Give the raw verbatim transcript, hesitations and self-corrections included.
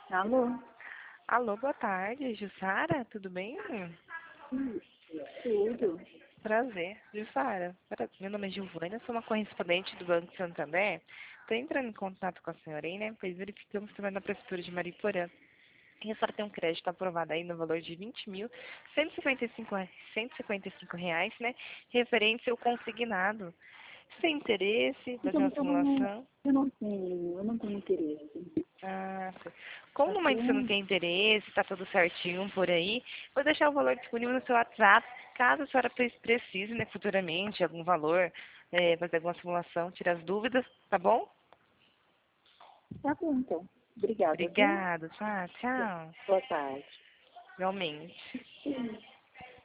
Alô? Alô, boa tarde, Jussara, tudo bem? Hum, Tudo. Prazer, Jussara. pra- Meu nome é Giovana, sou uma correspondente do Banco Santander. Estou entrando em contato com a senhora aí, né? Pois verificamos também na prefeitura de Mariporã. E a senhora tem um crédito aprovado aí no valor de vinte mil, cento e cinquenta e cinco, re- cento e cinquenta e cinco reais, né? Referente ao consignado. Sem interesse, fazer Então, uma eu não, simulação. eu não tenho, eu não tenho interesse. Ah, sim. Tá Como mãe você não bom? tem interesse, está tudo certinho por aí, vou deixar o valor disponível no seu WhatsApp, caso a senhora pre- precise, né, futuramente, algum valor, é, fazer alguma simulação, tirar as dúvidas, tá bom? Tá bom, então. Obrigada, viu? Obrigada, tá? Tchau. Boa tarde. Realmente.